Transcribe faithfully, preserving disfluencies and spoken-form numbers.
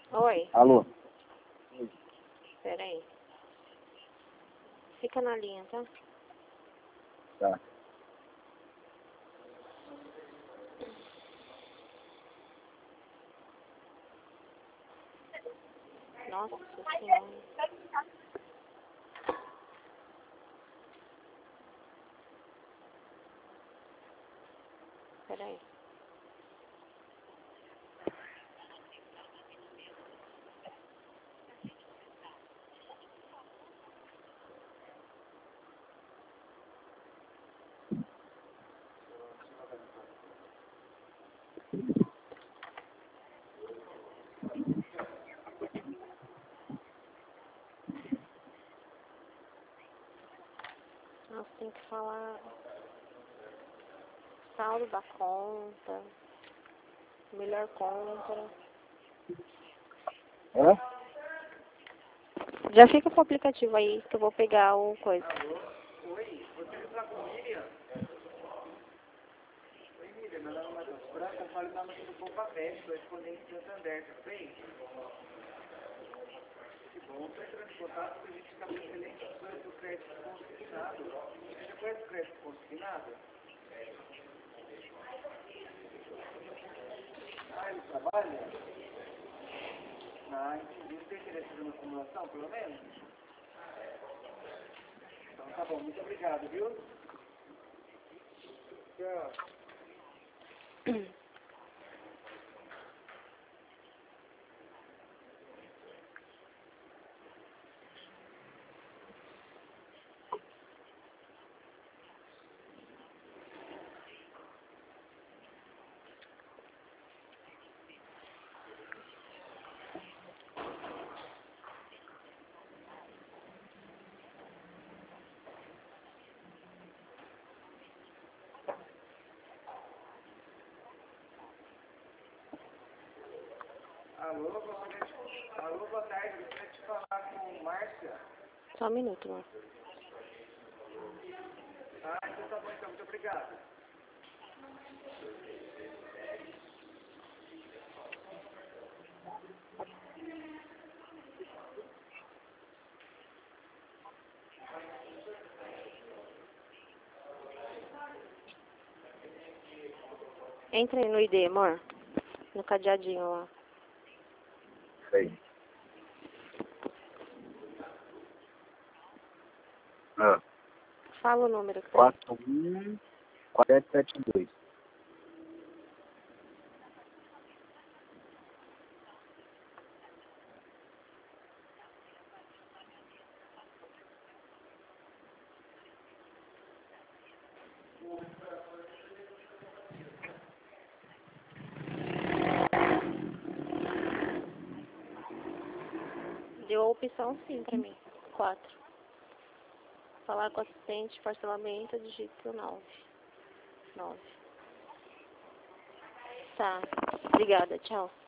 Oi. Alô? Pera aí. Fica na linha, tá? Tá. Nossa senhora. Pera aí. Nossa, tem que falar saldo da conta, melhor compra. Hã? Já fica com o aplicativo aí que eu vou pegar o coisa. Oi, você está com o Miriam? Oi, Miriam, meu nome é Matheus Franco, eu falo em nome do Poupa Pet, do Exponente Santander, tudo bem? Que bom, estou entrando em contato porque a gente está com excelentes opções do crédito consignado. Você já conhece o crédito consignado? Ah, ele trabalha? Ah, entendi. Você tem interesse numa simulação, pelo menos? Então tá bom, muito obrigado, viu? Tchau. Alô, boa noite. Alô, boa tarde. Gostaria de falar com Márcia. Só um minuto, amor. Ah, então tá bom, então. Muito obrigado. Entra aí no I D, amor. No cadeadinho lá. Sei. Ah. Fala o número que tá aí. quatro um quatro sete dois. Deu a opção sim pra mim. Quatro. Falar com o assistente, parcelamento, digito nove. Nove. Tá. Obrigada, tchau.